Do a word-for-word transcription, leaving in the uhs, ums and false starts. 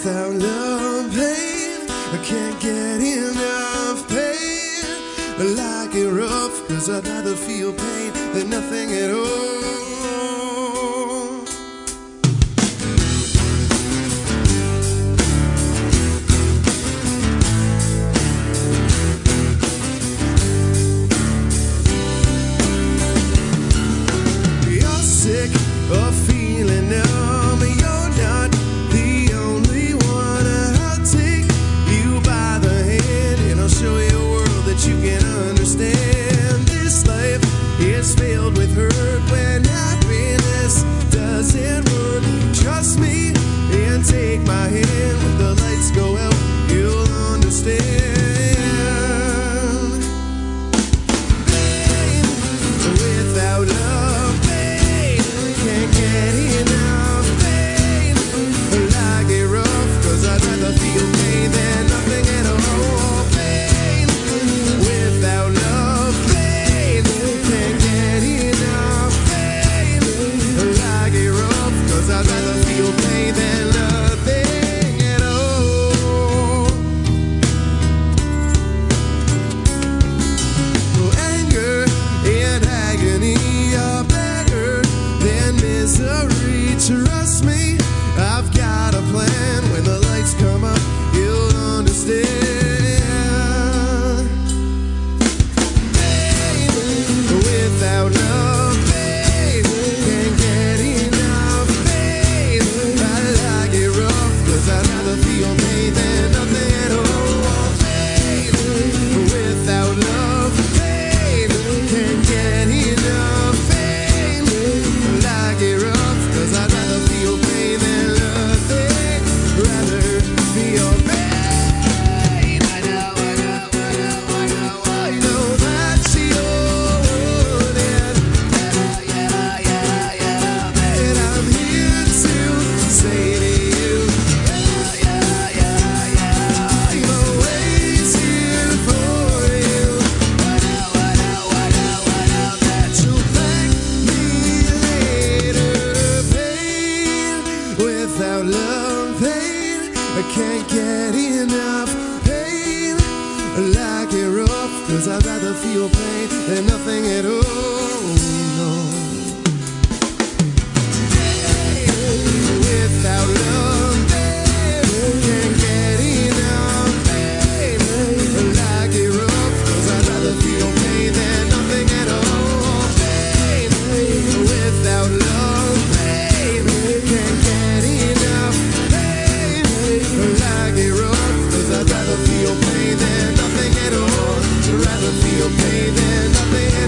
Without love, pain, I can't get enough pain. I like it rough, cause I'd rather feel pain than nothing at all. You're sick of feeling numb. You're not the only one. I'll take you by the hand and I'll show you a world that you can understand. This life is filled with hurt when happiness doesn't work. Trust me and take my hand. When the lights go out, you'll understand. Pain, without love, pain, can't get enough pain. Like it rough, cause I'd rather feel pain than nothing at all. Pain, without love, pain, can't get enough pain. Like it rough, cause I'd rather feel pain than nothing at all. Oh, anger and agony are better than misery. Trust me, I've got a plan. When the lights come up, you'll understand. Pain, without love, pain, can't get enough pain. I like it rough, cause I'd rather feel pain than nothing at all. Pain, without love, pain, can't get enough pain. Like it rough, cause I'd rather feel pain than nothing. Rather feel pain. I know, I know, I know, I know, I know that's your word. And yeah, yeah, yeah, and I'm here to say to you, yeah, yeah, yeah, I'm waiting for you. I know, I know, I know, I know that you'll thank me later. Pain, without love, pain, I can't get enough pain. Like it rough, cause I'd rather feel pain than nothing at all. No. Without love, pain, can't get enough pain. Like it rough, cause I'd rather feel pain than nothing at all. Pain, without love, pain, can't get enough pain. Like it rough, cause I'd rather feel pain than nothing at all. Rather feel pain than nothing at all.